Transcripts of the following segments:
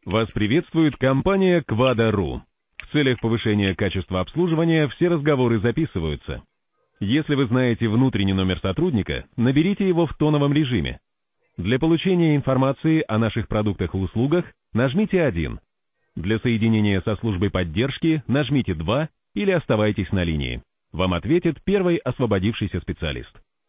Вас приветствует компания Quada.ru. В целях повышения качества обслуживания все разговоры записываются. Если вы знаете внутренний номер сотрудника, наберите его в тоновом режиме. Для получения информации о наших продуктах и услугах нажмите 1. Для соединения со службой поддержки нажмите 2 или оставайтесь на линии. Вам ответит первый освободившийся специалист.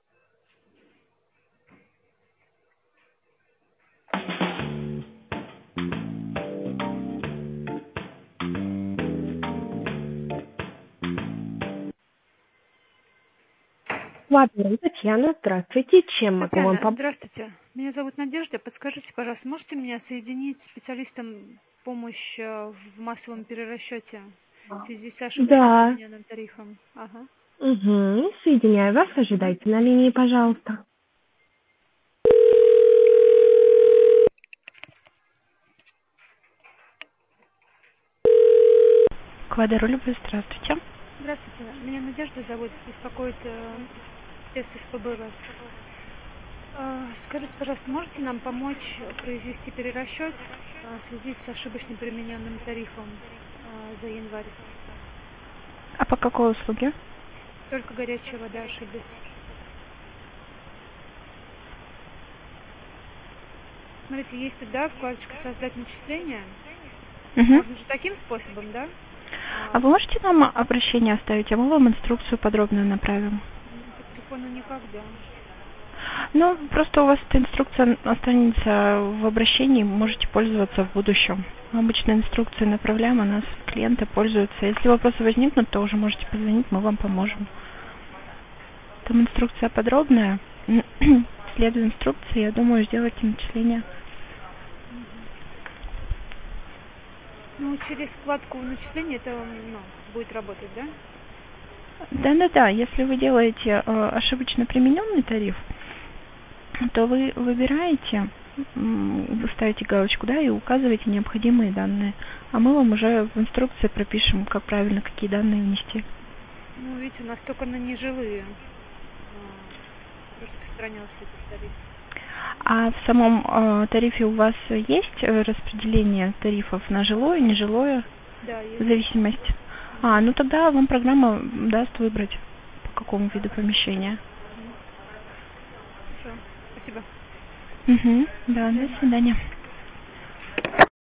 Ладно, Татьяна, здравствуйте. Чем могу вам Татьяна, помочь? здравствуйте. Меня зовут Надежда. Подскажите, пожалуйста, можете меня соединить с специалистом помощи в массовом перерасчете в связи с ошибочно Да. примененным тарифом? Ага. Угу. Соединяю вас. Спасибо. Ожидайте на линии, пожалуйста. Quada.ru, здравствуйте. Здравствуйте. Меня Надежда зовут. Беспокоит тест СПБ вас. Скажите, пожалуйста, можете нам помочь произвести перерасчет в связи с ошибочно примененным тарифом за январь? А по какой услуге? Только горячая вода ошиблись. Смотрите, есть туда вкладочка «Создать начисление». Можно же таким способом, да? А вы можете нам обращение оставить, а мы вам инструкцию подробную направим? По телефону никак, да. Ну, просто у вас эта инструкция останется в обращении, можете пользоваться в будущем. Мы обычно инструкции направляем, у нас клиенты пользуются. Если вопросы возникнут, то уже можете позвонить, мы вам поможем. Там инструкция подробная. Следуя инструкции, я думаю, сделайте начисление. Ну, через вкладку начисления это будет работать, да? Да. Если вы делаете ошибочно примененный тариф, то вы выбираете, вы ставите галочку, да, и указываете необходимые данные. А мы вам уже в инструкции пропишем, как правильно, какие данные внести. Ну, видите, у нас только на нежилые распространялся этот тариф. А в самом тарифе у вас есть распределение тарифов на жилое, нежилое? Да, есть. В зависимости. Ну тогда вам программа даст выбрать, по какому виду помещения. Хорошо, спасибо. Да, до свидания.